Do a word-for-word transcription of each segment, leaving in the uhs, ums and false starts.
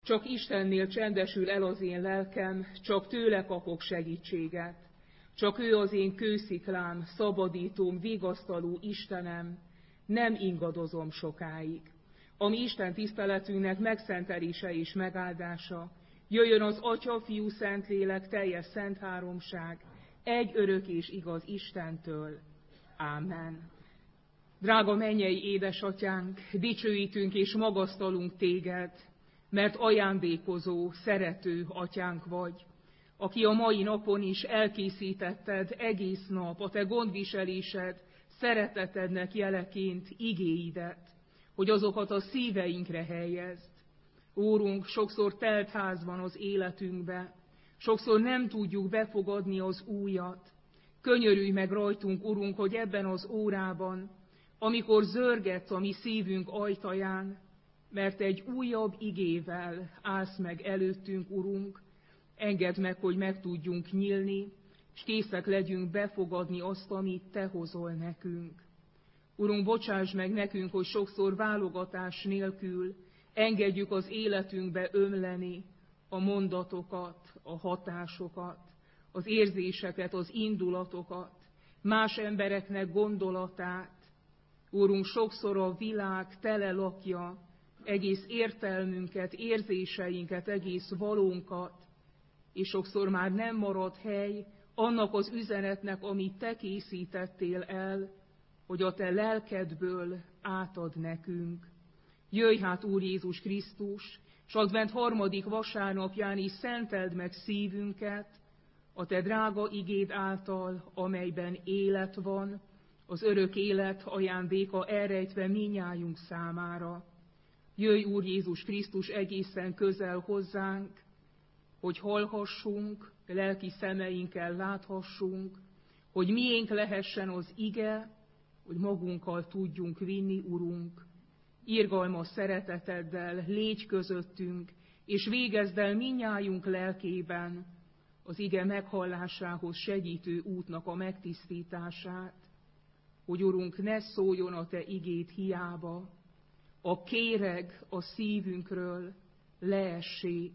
Csak Istennél csendesül el az én lelkem, csak tőle kapok segítséget. Csak ő az én kősziklám, szabadítóm, vigasztaló Istenem, nem ingadozom sokáig. A mi Isten tiszteletünknek megszentelése és megáldása, jöjjön az Atya, Fiú, Szentlélek, teljes szent háromság, egy örök és igaz Istentől. Ámen. Drága mennyei édesatyánk, dicsőítünk és magasztalunk téged, mert ajándékozó, szerető atyánk vagy, aki a mai napon is elkészítetted egész nap a te gondviselésed, szeretetednek jeleként igéidet, hogy azokat a szíveinkre helyezd. Úrunk, sokszor telt ház van az életünkbe, sokszor nem tudjuk befogadni az újat. Könyörülj meg rajtunk, Urunk, hogy ebben az órában, amikor zörgetsz a mi szívünk ajtaján, mert egy újabb igével állsz meg előttünk, Urunk, engedd meg, hogy meg tudjunk nyílni, és készek legyünk befogadni azt, amit te hozol nekünk. Urunk, bocsáss meg nekünk, hogy sokszor válogatás nélkül engedjük az életünkbe ömleni a mondatokat, a hatásokat, az érzéseket, az indulatokat, más embereknek gondolatát. Úrunk, sokszor a világ tele lakja egész értelmünket, érzéseinket, egész valónkat, és sokszor már nem marad hely annak az üzenetnek, amit te készítettél el, hogy a te lelkedből átad nekünk. Jöjj hát, Úr Jézus Krisztus, s advent harmadik vasárnapján is szenteld meg szívünket a te drága igéd által, amelyben élet van, az örök élet ajándéka elrejtve minnyájunk számára. Jöjj, Úr Jézus Krisztus, egészen közel hozzánk, hogy hallhassunk, lelki szemeinkkel láthassunk, hogy miénk lehessen az ige, hogy magunkkal tudjunk vinni, Urunk. Irgalmas szereteteddel légy közöttünk, és végezd el minnyájunk lelkében az ige meghallásához segítő útnak a megtisztítását, hogy, Urunk, ne szóljon a te igéd hiába, a kéreg a szívünkről leessék,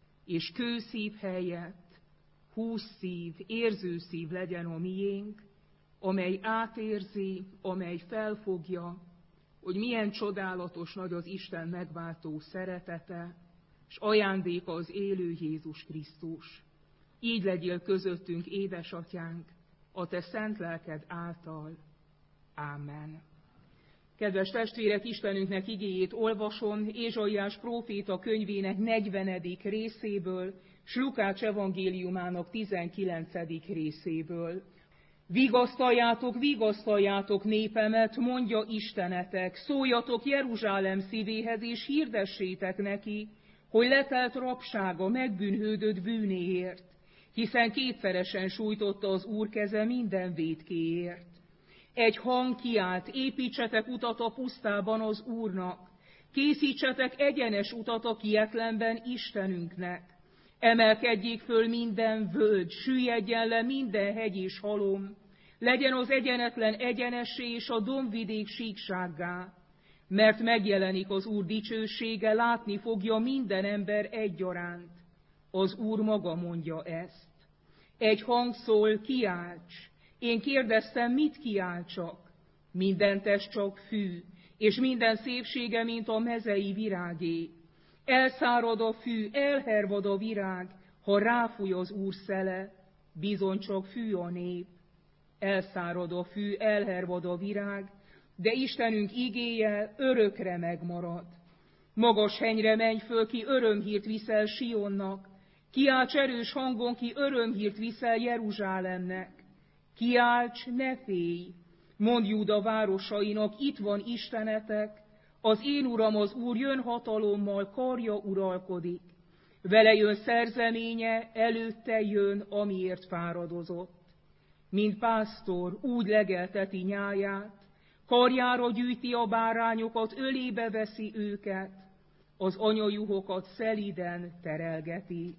és kőszív helyett húsz szív, érző szív legyen a miénk, amely átérzi, amely felfogja, hogy milyen csodálatos nagy az Isten megváltó szeretete, és ajándéka az élő Jézus Krisztus. Így legyél közöttünk, édesatyánk, a te szent lelked által. Ámen. Kedves testvérek, Istenünknek igéjét olvasom Ézsaiás próféta könyvének negyvenedik részéből, s Lukács evangéliumának tizenkilencedik részéből. Vigasztaljátok, vigasztaljátok népemet, mondja Istenetek, szóljatok Jeruzsálem szívéhez, és hirdessétek neki, hogy letelt rabsága megbűnhődött bűnéért, hiszen kétszeresen sújtotta az Úr keze minden vétkéért. Egy hang kiált, építsetek utat a pusztában az Úrnak, készítsetek egyenes utat a kietlenben Istenünknek. Emelkedjék föl minden völgy, süllyedjen le minden hegy és halom, legyen az egyenetlen egyenessé és a dombvidék síksággá, mert megjelenik az Úr dicsősége, látni fogja minden ember egyaránt. Az Úr maga mondja ezt. Egy hang szól, kiálts! Én kérdeztem, mit kiáltsak? Minden test csak fű, és minden szépsége, mint a mezei virágé. Elszárad a fű, elhervad a virág, ha ráfúj az Úr szele, bizony csak fű a nép. Elszárad a fű, elhervad a virág, de Istenünk igéje örökre megmarad. Magas henyre menj föl, ki örömhírt viszel Sionnak, kiálts erős hangon, ki örömhírt viszel Jeruzsálemnek. Kiálts, ne félj, mondd Júda városainak, itt van Istenetek, az én Uram, az Úr jön hatalommal, karja uralkodik. Vele jön szerzeménye, előtte jön, amiért fáradozott. Mint pásztor úgy legelteti nyáját, karjára gyűjti a bárányokat, ölébe veszi őket, az anyajuhokat szeliden terelgeti.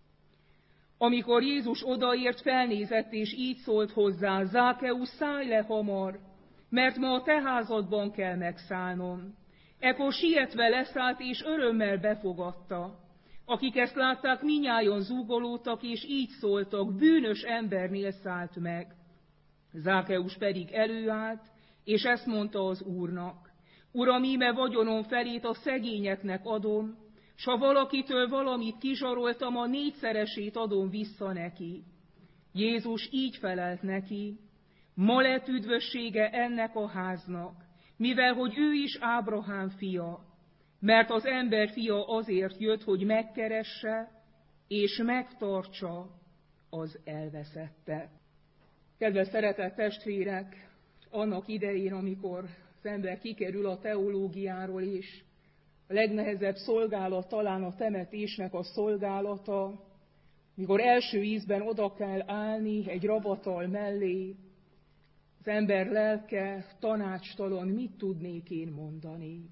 Amikor Jézus odaért, felnézett és így szólt hozzá, Zákeusz, szállj le hamar, mert ma a te házadban kell megszállnom. Ekkor sietve leszállt és örömmel befogadta. Akik ezt látták, minnyájan zúgolódtak, és így szóltak: bűnös embernél szállt meg. Zákeus pedig előállt, és ezt mondta az Úrnak: Uram, íme vagyonom felét a szegényeknek adom, s ha valakitől valamit kizsaroltam, a négyszeresét adom vissza neki. Jézus így felelt neki: ma lett üdvössége ennek a háznak, mivel hogy ő is Ábrahám fia, mert az ember fia azért jött, hogy megkeresse és megtartsa az elveszettet. Kedves szeretett testvérek, annak idején, amikor az ember kikerül a teológiáról is, a legnehezebb szolgálat talán a temetésnek a szolgálata, mikor első ízben oda kell állni egy ravatal mellé, az ember lelke tanácstalan, mit tudnék én mondani?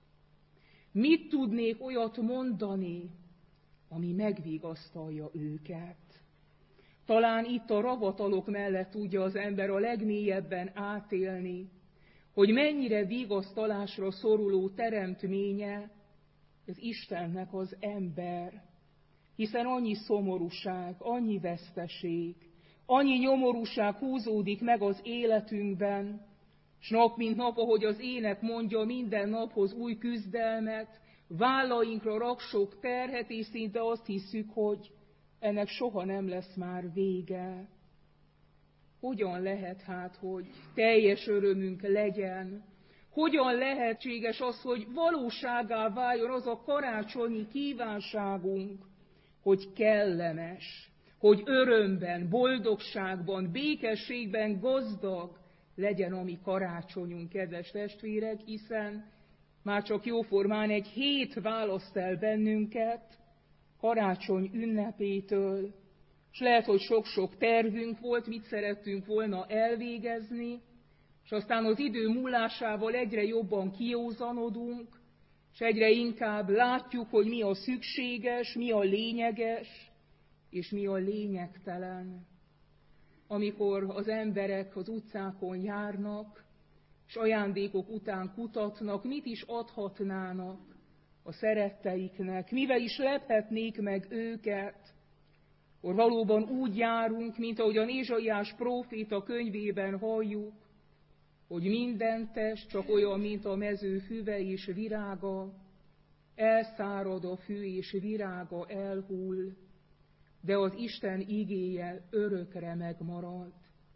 Mit tudnék olyat mondani, ami megvigasztalja őket? Talán itt a ravatalok mellett tudja az ember a legmélyebben átélni, hogy mennyire vigasztalásra szoruló teremtménye az Istennek az ember, hiszen annyi szomorúság, annyi veszteség, annyi nyomorúság húzódik meg az életünkben, s nap mint nap, ahogy az ének mondja, minden naphoz új küzdelmet, vállainkra rak sok terhet, és szinte azt hiszük, hogy ennek soha nem lesz már vége. Hogyan lehet hát, hogy teljes örömünk legyen? Hogyan lehetséges az, hogy valósággá váljon az a karácsonyi kívánságunk, hogy kellemes, hogy örömben, boldogságban, békességben gazdag legyen a mi karácsonyunk, kedves testvérek, hiszen már csak jóformán egy hét választ el bennünket karácsony ünnepétől, és lehet, hogy sok-sok tervünk volt, mit szerettünk volna elvégezni, és aztán az idő múlásával egyre jobban kiózanodunk, és egyre inkább látjuk, hogy mi a szükséges, mi a lényeges, és mi a lényegtelen. Amikor az emberek az utcákon járnak, és ajándékok után kutatnak, mit is adhatnának a szeretteiknek, mivel is lephetnék meg őket, akkor valóban úgy járunk, mint ahogyan Ézsaiás próféta könyvében halljuk, hogy minden test csak olyan, mint a mező füve és virága, elszárad a fű és virága elhull, de az Isten igéje örökre megmarad.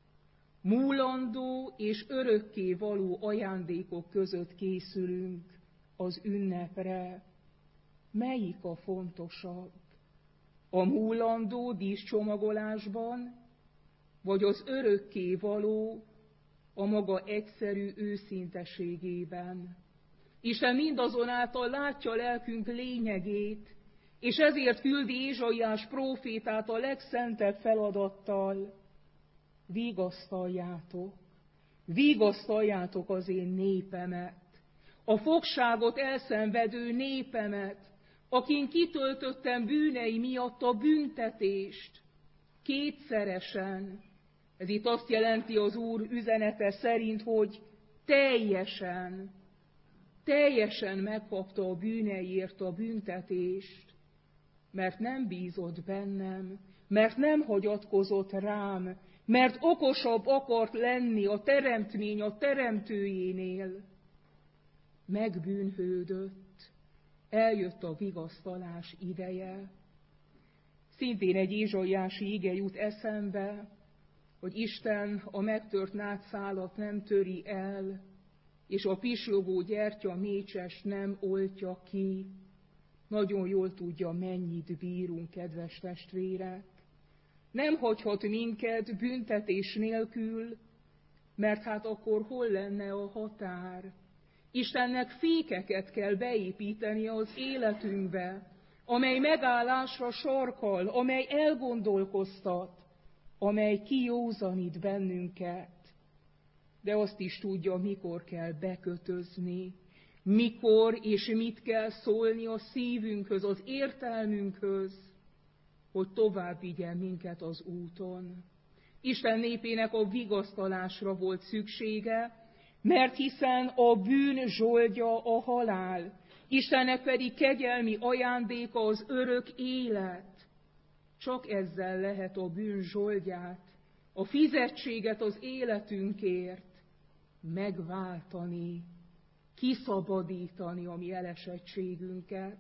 Múlandó és örökké való ajándékok között készülünk az ünnepre. Melyik a fontosabb? A múlandó díszcsomagolásban, vagy az örökké való a maga egyszerű őszinteségében? Isten mindazonáltal látja lelkünk lényegét, és ezért küldi Ézsaiás prófétát a legszentebb feladattal: vigasztaljátok, vigasztaljátok az én népemet, a fogságot elszenvedő népemet, akin kitöltöttem bűnei miatt a büntetést, kétszeresen. Ez itt azt jelenti az Úr üzenete szerint, hogy teljesen, teljesen megkapta a bűneiért a büntetést, mert nem bízott bennem, mert nem hagyatkozott rám, mert okosabb akart lenni a teremtmény a teremtőjénél. Megbűnhődött, eljött a vigasztalás ideje. Szintén egy ézsaiási ige jut eszembe, hogy Isten a megtört nádszálat nem töri el, és a pislogó gyertya mécsest nem oltja ki. Nagyon jól tudja, mennyit bírunk, kedves testvérek. Nem hagyhat minket büntetés nélkül, mert hát akkor hol lenne a határ? Istennek fékeket kell beépíteni az életünkbe, amely megállásra sarkal, amely elgondolkoztat, amely kijózanít bennünket. De azt is tudja, mikor kell bekötözni, mikor és mit kell szólni a szívünkhöz, az értelmünkhöz, hogy tovább vigyen minket az úton. Isten népének a vigasztalásra volt szüksége, mert hiszen a bűn zsoldja a halál, Istennek pedig kegyelmi ajándéka az örök élet. Csak ezzel lehet a bűn zsoldját, a fizetséget az életünkért megváltani, kiszabadítani a mi elesettségünket.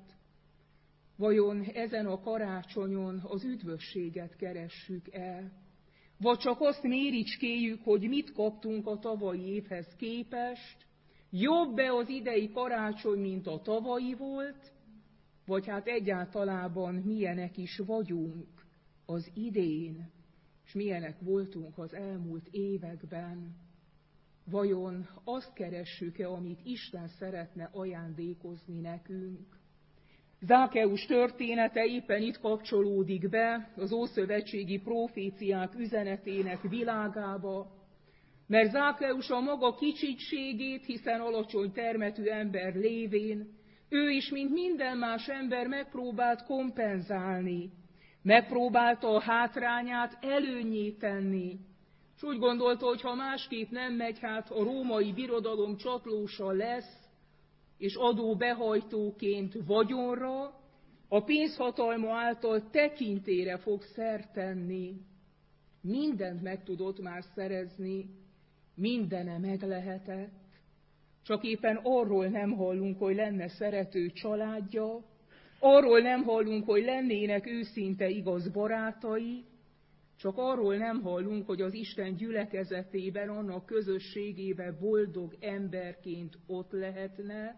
Vajon ezen a karácsonyon az üdvösséget keressük el? Vagy csak azt méricskéljük, hogy mit kaptunk a tavalyi évhez képest? Jobb-e az idei karácsony, mint a tavalyi volt? Vagy hát egyáltalában milyenek is vagyunk az idén, és milyenek voltunk az elmúlt években? Vajon azt keressük-e, amit Isten szeretne ajándékozni nekünk? Zákeus története éppen itt kapcsolódik be az ószövetségi próféciák üzenetének világába, mert Zákeus a maga kicsinységét, hiszen alacsony termetű ember lévén, ő is, mint minden más ember megpróbált kompenzálni, megpróbálta a hátrányát előnnyé tenni, és úgy gondolta, hogy ha másképp nem megy, hát a római birodalom csatlósa lesz, és adóbehajtóként vagyonra, a pénzhatalma által tekintélyre fog szert tenni. Mindent meg tudott már szerezni, mindene meg lehetett, csak éppen arról nem hallunk, hogy lenne szerető családja, arról nem hallunk, hogy lennének őszinte igaz barátai, csak arról nem hallunk, hogy az Isten gyülekezetében, annak közösségében boldog emberként ott lehetne,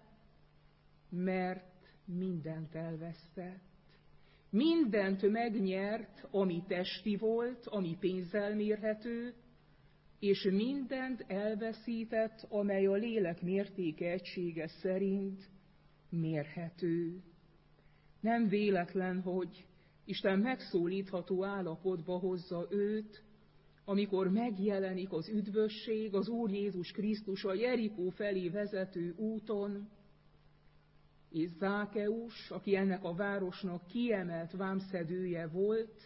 mert mindent elvesztett. Mindent megnyert, ami testi volt, ami pénzzel mérhető, és mindent elveszített, amely a lélek mértéke egysége szerint mérhető. Nem véletlen, hogy Isten megszólítható állapotba hozza őt, amikor megjelenik az üdvösség, az Úr Jézus Krisztus a Jerikó felé vezető úton, és Zákeus, aki ennek a városnak kiemelt vámszedője volt,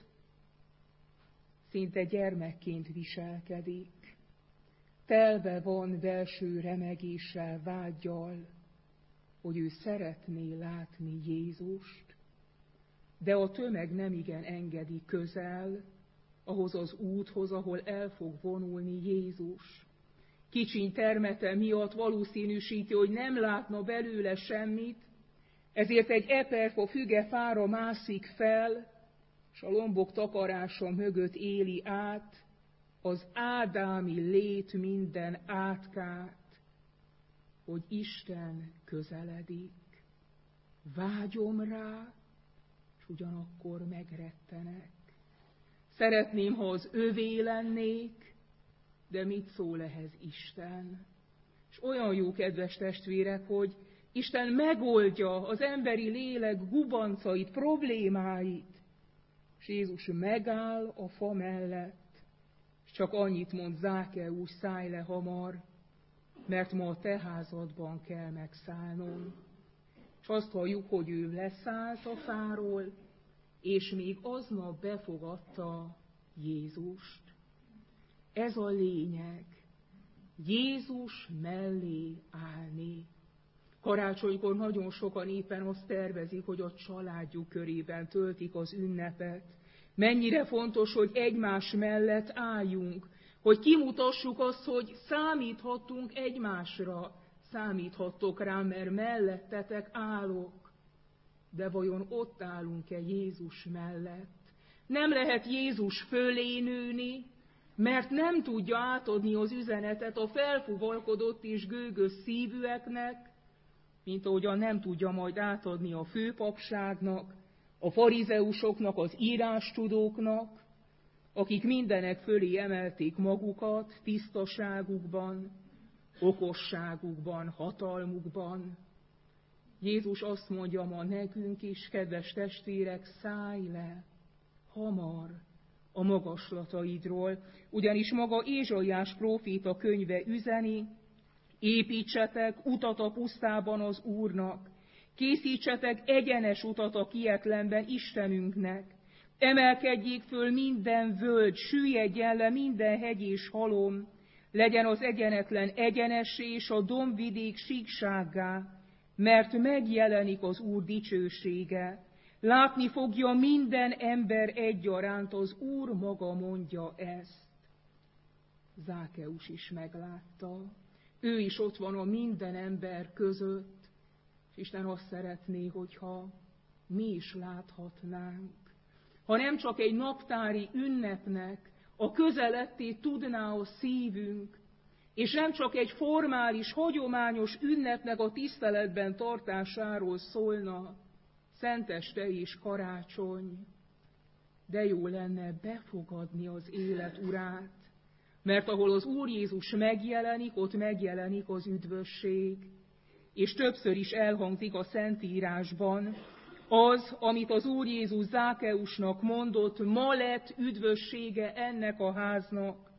szinte gyermekként viselkedik. Telve van belső remegéssel, vággyal, hogy ő szeretné látni Jézust, de a tömeg nemigen engedi közel ahhoz az úthoz, ahol el fog vonulni Jézus. Kicsiny termete miatt valószínűsíti, hogy nem látna belőle semmit, ezért egy eperfa fügefára mászik fel, és a lombok takarása mögött éli át az ádámi lét minden átkát, hogy Isten közeledik. Vágyom rá, és ugyanakkor megrettenek. Szeretném, ha az övé lennék, de mit szól ehhez Isten? És olyan jó, kedves testvérek, hogy Isten megoldja az emberi lélek gubancait, problémáit, és Jézus megáll a fa mellett, és csak annyit mond: Zákeus, szállj le hamar, mert ma a te házadban kell megszállnom. És azt halljuk, hogy ő leszállt a fáról, és még aznap befogadta Jézust. Ez a lényeg, Jézus mellé állni. Karácsonykor nagyon sokan éppen azt tervezik, hogy a családjuk körében töltik az ünnepet. Mennyire fontos, hogy egymás mellett álljunk, hogy kimutassuk azt, hogy számíthatunk egymásra, számíthattok rám, mert mellettetek állok. De vajon ott állunk-e Jézus mellett? Nem lehet Jézus fölé nőni, mert nem tudja átadni az üzenetet a felfuvalkodott és gőgös szívűeknek, mint ahogyan nem tudja majd átadni a főpapságnak, a farizeusoknak, az írástudóknak, akik mindenek fölé emelték magukat tisztaságukban, okosságukban, hatalmukban. Jézus azt mondja ma nekünk is, kedves testvérek, szállj le hamar a magaslataidról, ugyanis maga Ézsaiás próféta könyve üzeni: építsetek utat a pusztában az Úrnak, készítsetek egyenes utat a kietlenben Istenünknek, emelkedjék föl minden völgy, süllyedjen le minden hegy és halom, legyen az egyenetlen egyenessé és a dombvidék síksággá, mert megjelenik az Úr dicsősége. Látni fogja minden ember egyaránt, az Úr maga mondja ezt. Zákeus is meglátta. Ő is ott van a minden ember között, és Isten azt szeretné, hogyha mi is láthatnánk. Ha nem csak egy naptári ünnepnek a közelettét tudná a szívünk, és nem csak egy formális, hagyományos ünnepnek a tiszteletben tartásáról szólna szenteste és karácsony, de jó lenne befogadni az élet urát, mert ahol az Úr Jézus megjelenik, ott megjelenik az üdvösség, és többször is elhangzik a Szentírásban az, amit az Úr Jézus Zákeusnak mondott, ma lett üdvössége ennek a háznak,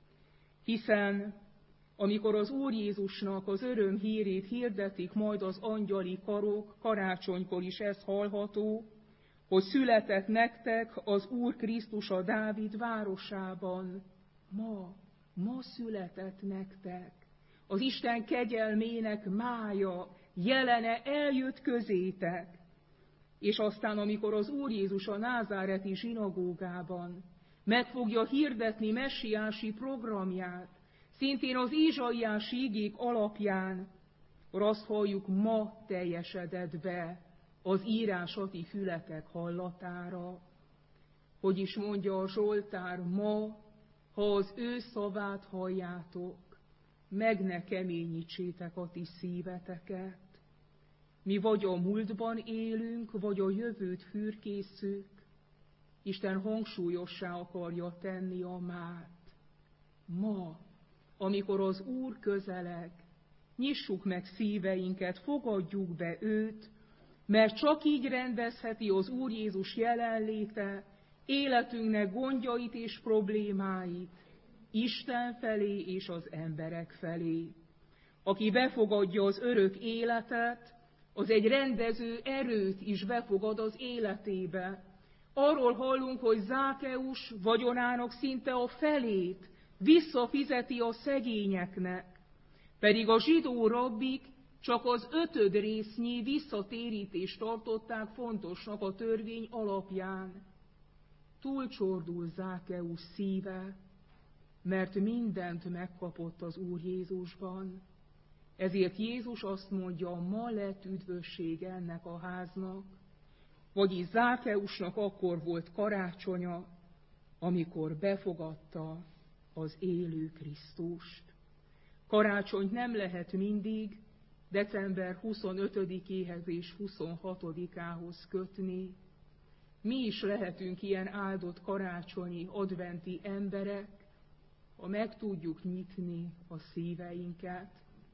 hiszen amikor az Úr Jézusnak az öröm hírét hirdetik majd az angyali karok, karácsonykor is ez hallható, hogy született nektek az Úr Krisztus a Dávid városában. Ma, ma született nektek. Az Isten kegyelmének mája, jelene eljött közétek. És aztán, amikor az Úr Jézus a názáreti zsinagógában meg fogja hirdetni messiási programját, szintén az Ézsaiási igék alapján, akkor azt halljuk, ma teljesedett be az írás a ti fületek hallatára. Hogy is mondja a Zsoltár, ma, ha az ő szavát halljátok, meg ne keményítsétek a ti szíveteket. Mi vagy a múltban élünk, vagy a jövőt fürkészünk, Isten hangsúlyossá akarja tenni a mát. Ma, amikor az Úr közeleg, nyissuk meg szíveinket, fogadjuk be őt, mert csak így rendezheti az Úr Jézus jelenléte életünknek gondjait és problémáit Isten felé és az emberek felé. Aki befogadja az örök életet, az egy rendező erőt is befogad az életébe. Arról hallunk, hogy Zákeus vagyonának szinte a felét visszafizeti a szegényeknek, pedig a zsidó rabbik csak az ötöd résznyi visszatérítést tartották fontosnak a törvény alapján. Túlcsordul Zákeus szíve, mert mindent megkapott az Úr Jézusban. Ezért Jézus azt mondja, ma lett üdvösség ennek a háznak, vagyis Zákeusnak akkor volt karácsonya, amikor befogadta az élő Krisztust. Karácsonyt nem lehet mindig december huszonötödikéhez és huszonhatodikához kötni. Mi is lehetünk ilyen áldott karácsonyi, adventi emberek, ha meg tudjuk nyitni a szíveinket.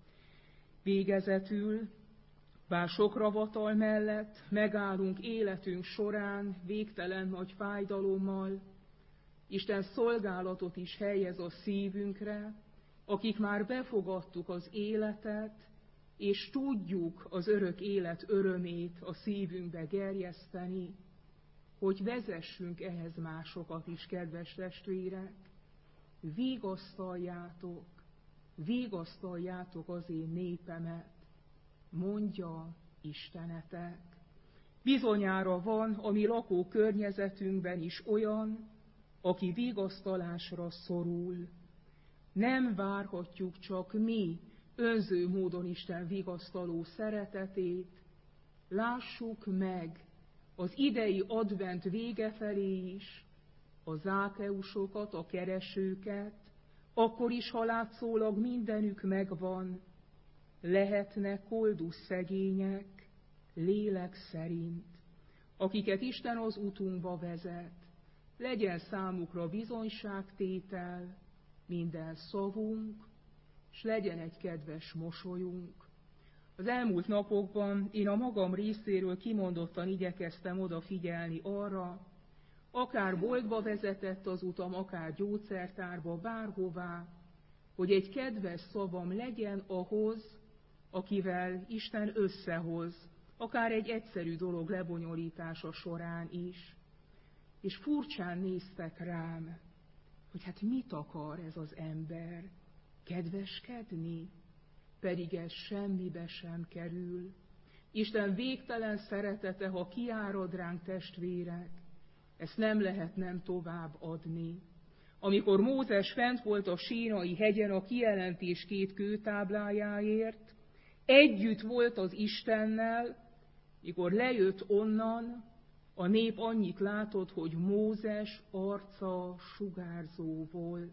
Végezetül, bár sok ravatal mellett megállunk életünk során végtelen nagy fájdalommal, Isten szolgálatot is helyez a szívünkre, akik már befogadtuk az életet, és tudjuk az örök élet örömét a szívünkbe gerjeszteni, hogy vezessünk ehhez másokat is, kedves testvérek. Vigasztaljátok, vigasztaljátok az én népemet, mondja Istenetek. Bizonyára van a mi lakó környezetünkben is olyan, aki vigasztalásra szorul. Nem várhatjuk csak mi önző módon Isten vigasztaló szeretetét, lássuk meg az idei advent vége felé is a zákeusokat, a keresőket, akkor is, ha látszólag mindenük megvan, lehetnek koldus szegények, lélek szerint, akiket Isten az utunkba vezet. Legyen számukra bizonyságtétel, minden szavunk, s legyen egy kedves mosolyunk. Az elmúlt napokban én a magam részéről kimondottan igyekeztem odafigyelni arra, akár boltba vezetett az utam, akár gyógyszertárba, bárhová, hogy egy kedves szavam legyen ahhoz, akivel Isten összehoz, akár egy egyszerű dolog lebonyolítása során is. És furcsán néztek rám, hogy hát mit akar ez az ember, kedveskedni, pedig ez semmibe sem kerül. Isten végtelen szeretete, ha kiárad ránk, testvérek, ezt nem lehet nem tovább adni. Amikor Mózes fent volt a Sínai hegyen a kijelentés két kőtáblájáért, együtt volt az Istennel, mikor lejött onnan, a nép annyit látott, hogy Mózes arca sugárzó volt.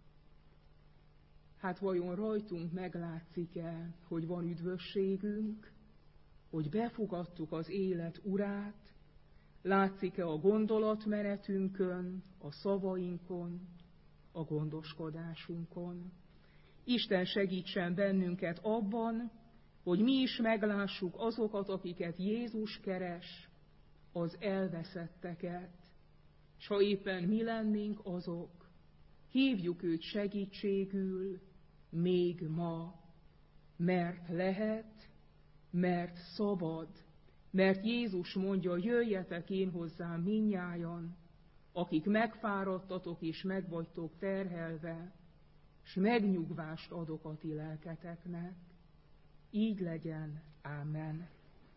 Hát vajon rajtunk meglátszik-e, hogy van üdvösségünk, hogy befogadtuk az élet urát, látszik-e a gondolatmenetünkön, a szavainkon, a gondoskodásunkon? Isten segítsen bennünket abban, hogy mi is meglássuk azokat, akiket Jézus keres, az elveszetteket, s ha éppen mi lennénk azok, hívjuk őt segítségül még ma, mert lehet, mert szabad, mert Jézus mondja, jöjjetek én hozzám mindnyájan, akik megfáradtatok és megvagytok terhelve, s megnyugvást adok a ti lelketeknek. Így legyen. Ámen.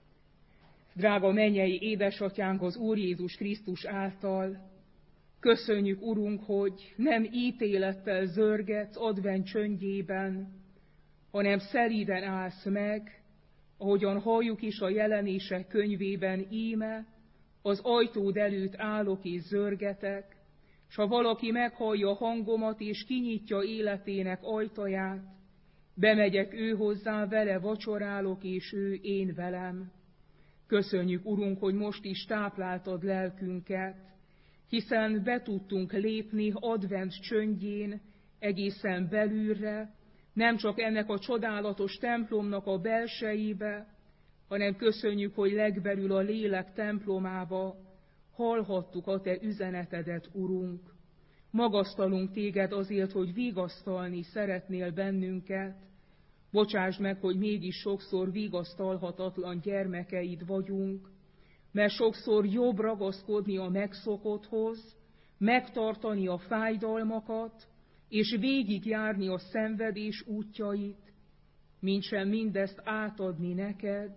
Drága mennyei édesatyánk az Úr Jézus Krisztus által, köszönjük, Urunk, hogy nem ítélettel zörgetsz advent csöndjében, hanem szelíden állsz meg, ahogyan halljuk is a Jelenések könyvében, íme, az ajtód előtt állok és zörgetek, s ha valaki meghallja a hangomat és kinyitja életének ajtaját, bemegyek ő hozzá, vele vacsorálok, és ő én velem. Köszönjük, Urunk, hogy most is tápláltad lelkünket, hiszen be tudtunk lépni advent csöndjén egészen belülre, nem csak ennek a csodálatos templomnak a belsejébe, hanem köszönjük, hogy legbelül a lélek templomába hallhattuk a te üzenetedet, Urunk. Magasztalunk téged azért, hogy vigasztalni szeretnél bennünket. Bocsásd meg, hogy mégis sokszor vigasztalhatatlan gyermekeid vagyunk, mert sokszor jobb ragaszkodni a megszokotthoz, megtartani a fájdalmakat, és végigjárni a szenvedés útjait, mintsem mindezt átadni neked,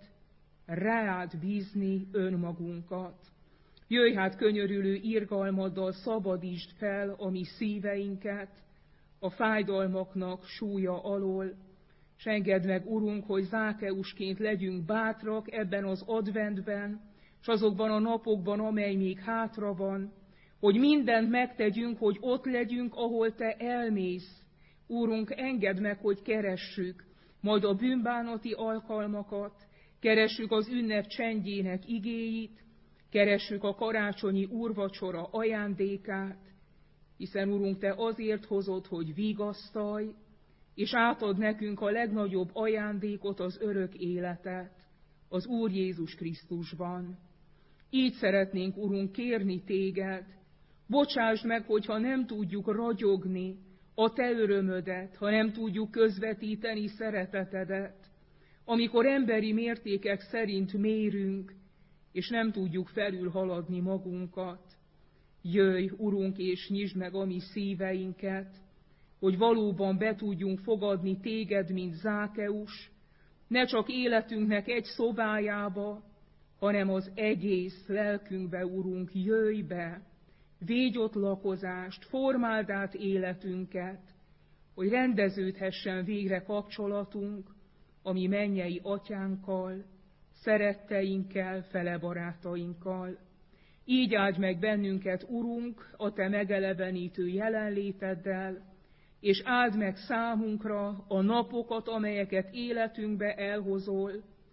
rád bízni önmagunkat. Jöjj hát könyörülő irgalmaddal, szabadítsd fel a mi szíveinket a fájdalmaknak súlya alól, s engedd meg, Urunk, hogy Zákeusként legyünk bátrak ebben az adventben, s azokban a napokban, amely még hátra van, hogy mindent megtegyünk, hogy ott legyünk, ahol te elmész. Úrunk, engedd meg, hogy keressük majd a bűnbánati alkalmakat, keressük az ünnep csendjének igéit, keressük a karácsonyi úrvacsora ajándékát, hiszen, Urunk, te azért hozod, hogy vigasztalj, és átad nekünk a legnagyobb ajándékot, az örök életet, az Úr Jézus Krisztusban. Így szeretnénk, Urunk, kérni téged, bocsásd meg, hogyha nem tudjuk ragyogni a te örömödet, ha nem tudjuk közvetíteni szeretetedet, amikor emberi mértékek szerint mérünk, és nem tudjuk felülhaladni magunkat. Jöjj, Urunk, és nyisd meg a mi szíveinket, hogy valóban be tudjunk fogadni téged, mint Zákeus, ne csak életünknek egy szobájába, hanem az egész lelkünkbe, Urunk, jöjj be, védj ott lakozást, formáld át életünket, hogy rendeződhessen végre kapcsolatunk a mi mennyei atyánkkal, szeretteinkkel, fele barátainkkal. Így áldj meg bennünket, Urunk, a te megelevenítő jelenléteddel, és áld meg számunkra a napokat, amelyeket életünkbe elhozol,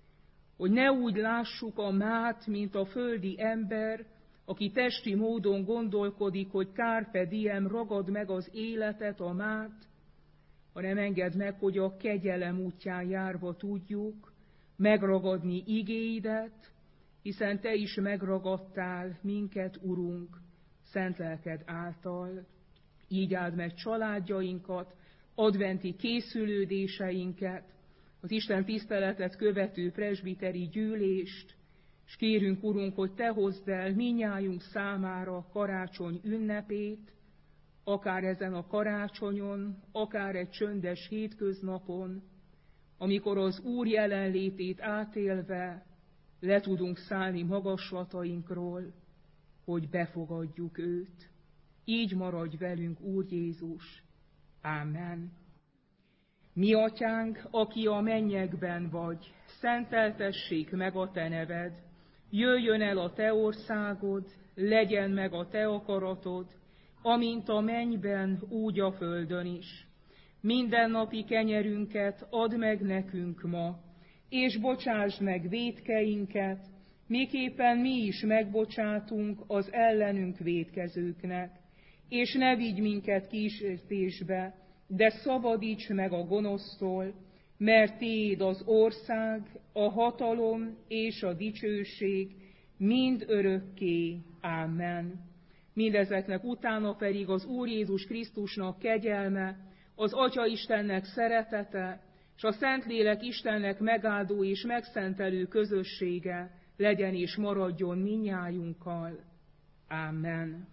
hogy ne úgy lássuk a mát, mint a földi ember, aki testi módon gondolkodik, hogy carpe diem, ragad meg az életet, a mát, hanem engedd meg, hogy a kegyelem útján járva tudjuk megragadni igéidet, hiszen te is megragadtál minket, Urunk, szent lelked által. Így áld meg családjainkat, adventi készülődéseinket, az Isten tiszteletet követő presbiteri gyűlést, és kérünk, Urunk, hogy te hozd el minnyájunk számára karácsony ünnepét, akár ezen a karácsonyon, akár egy csöndes hétköznapon, amikor az Úr jelenlétét átélve le tudunk szállni magaslatainkról, hogy befogadjuk őt. Így maradj velünk, Úr Jézus. Ámen. Mi atyánk, aki a mennyekben vagy, szenteltessék meg a te neved, jöjjön el a te országod, legyen meg a te akaratod, amint a mennyben, úgy a földön is. Mindennapi kenyerünket add meg nekünk ma, és bocsásd meg vétkeinket, miképpen mi is megbocsátunk az ellenünk vétkezőknek. És ne vigy minket kísértésbe, de szabadíts meg a gonosztól, mert tiéd az ország, a hatalom és a dicsőség mind örökké. Ámen. Mindezeknek utána pedig az Úr Jézus Krisztusnak kegyelme, az Atya Istennek szeretete, és a Szentlélek Istennek megáldó és megszentelő közössége legyen és maradjon mindnyájunkkal. Ámen.